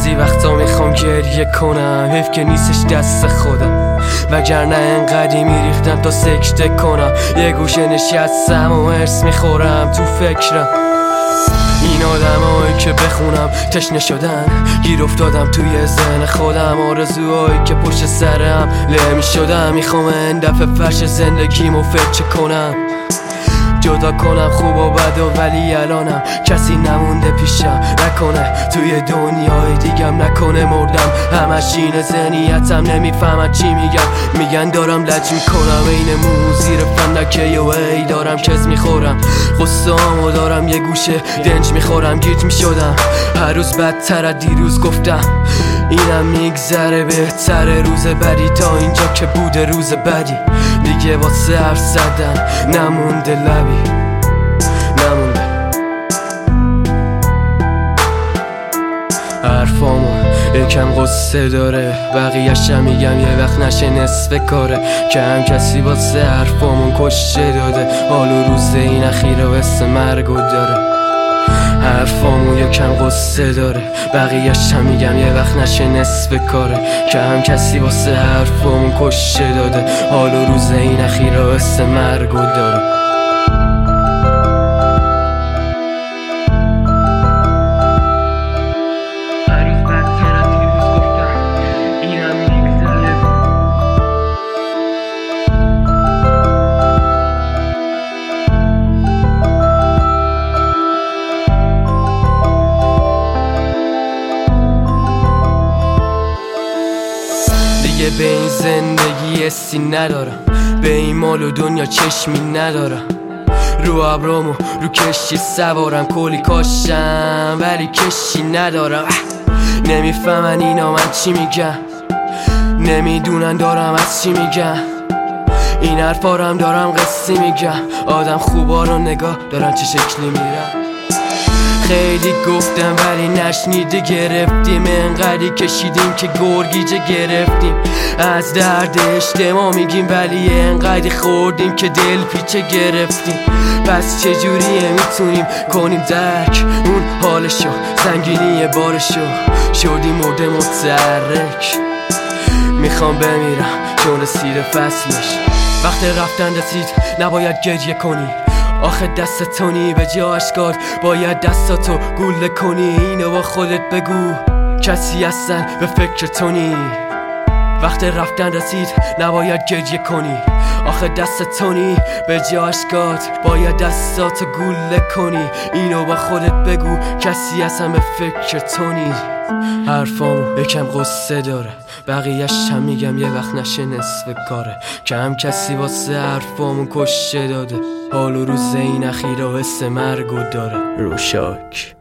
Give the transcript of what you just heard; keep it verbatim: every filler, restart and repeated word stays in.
بعضی وقتا میخوام گریه کنم، حیف که نیستش دست خودم، وگرنه انقدی میریختم تا سکته کنم. یه گوشه نشستم و هرس میخورم تو فکرم، این آدمایی که بخونم تشنه شدن، گیر افتادم توی ذهن خودم، آرزوهایی که پشت سرم له میشدم. میخوام این دفعه فرش زندگیمو فکر کنم، جدا کنم خوب و بد و ولی الانم کسی نمونده پیشم، نکنه توی دنیای دیگم نکنه مردم. همش اینه ذهنیتم، نمیفهمم چی میگم، میگن دارم لج میکنم، این مو زیر فندکه یه وی دارم کز میخورم، غصه‌امو دارم یه گوشه دنج میخورم، گیج میشدم هر روز بدتر از دیروز. گفتم اینم میگذره بهتره روز بدی، تا اینجا که بوده روز بدی، دیگه واسه حرف زدن نمونده لبی، نمونده. حرفامون یکم قصه داره، بقیه‌شم میگم یه وقت نشه نصف کاره، که هم کسی واسه حرفامون کشته داده، حال و روز این اخیره و حس مرگو داره. حرفامون یکم قصه داره، بقیه‌ش هم میگم یه وقت نشه نصف کاره، که هم کسی واسه حرفامون کشته داده، حال و روز این اخیره و حس مرگو داره. به این زندگی حسی ندارم، به این مال و دنیا چشمی ندارم، رو ابرامو رو کشی سوارم، کلی کاشم ولی کشی ندارم. نمیفهمن اینا من چی میگم، نمیدونن دارم از چی میگم، این حرفارم دارم قصی میگم، آدم خوبا رو نگاه دارن چه شکلی میرن. خیلی گفتم ولی نشنیده، گرفتیم انقدی کشیدیم که گرگیجه گرفتیم، از درد اجتماع میگیم ولی انقدی خوردیم که دل پیچه گرفتیم. پس چجوریه میتونیم کنیم درک اون حالشو، سنگینی بارشو، شدیم مرده متحرک. میخوام بمیرم چون رسید فصلش، وقت رفتن رسید نباید گریه کنی، آخه دست تونی به جا اشکات، باید دستاتو گوله کنی، اینو با خودت بگو کسی اصلا به فکر تونی. وقت رفتن رسید نباید گریه کنی، آخه دست تونی به جا اشکات، باید دستاتو گوله کنی، اینو با خودت بگو کسی اصلا به فکر تونی. حرفامو یکم قصه داره، بقیه‌ش هم میگم یه وقت نشه نصف کاره، که هم کسی واسه حرفامون کشته داده، حال و روز این اخیره و حس مرگو داره. روشاک.